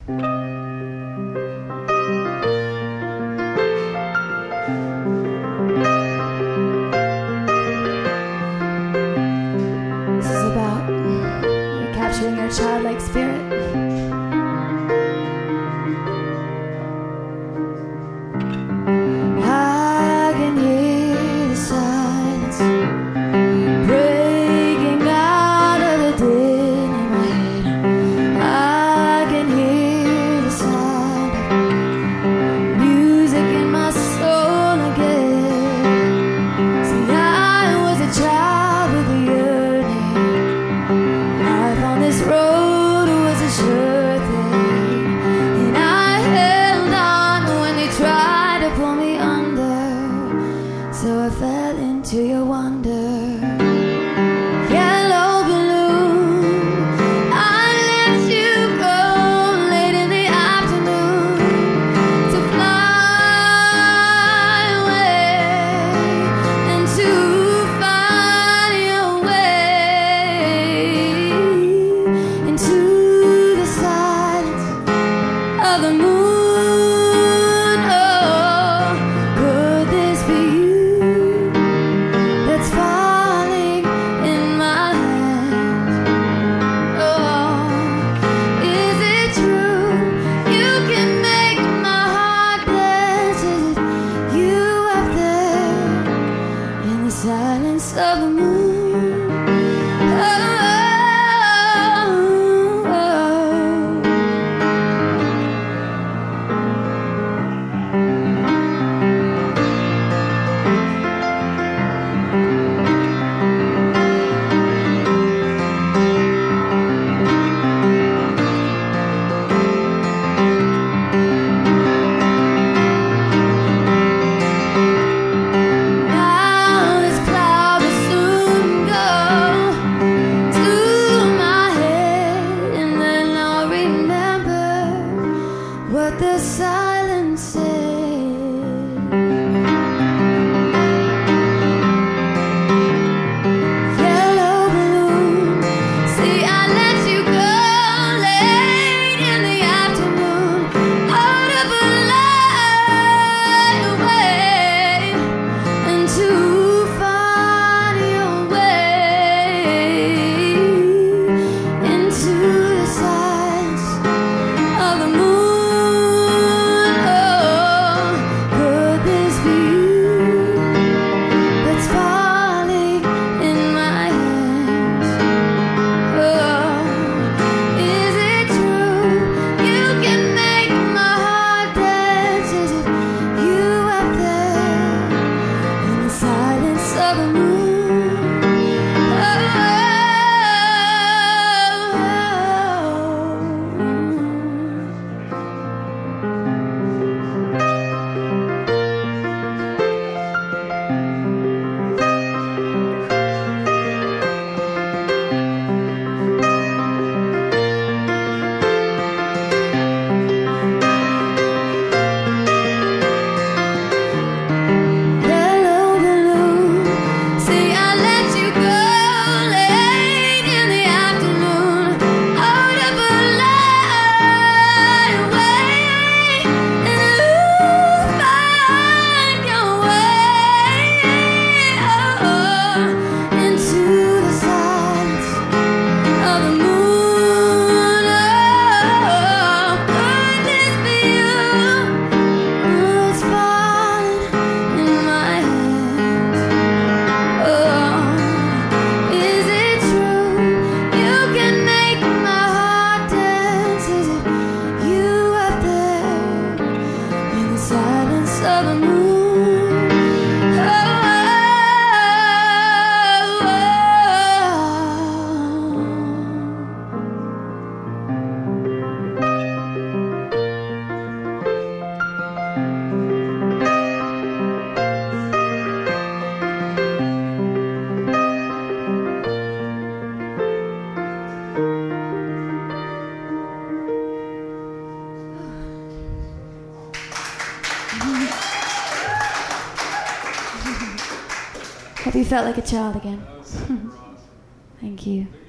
This is about capturing your childlike spirit. I can hear the silence breaking out of the din in my head. I can hear the sound of music in my soul again. See, I was a child with a yearning. Life on this road was a sure thing, and I held on when they tried to pull me under. So I fell into your wonder. Yellow balloon, I let you go late in the afternoon to fly away and to find your way into the silence of the moon. Oh, could this be you that's falling in my hands? Oh, is it true you can make my heart dance? Is it you up there in the silence of the moon? Oh, oh, oh. Now this cloud will soon go to my head, and then I'll remember what the silence said. Yellow balloon, see, I let you go late in the afternoon out of a light away and to find your way into the silence of the moon. Oh, could this be you that's falling in my hands? Oh, is it true you can make my heart dance? Is it you up there in the silence of the moon? Yellow balloon, see, I let you go late in the afternoon out of a light away and find your way into the silence of the moon. Oh, could this be you that's falling in my hands? Oh, is it true you can make my heart dance? Is it you up there in the silence of the moon? Oh, hope you felt like a child again. Thank you.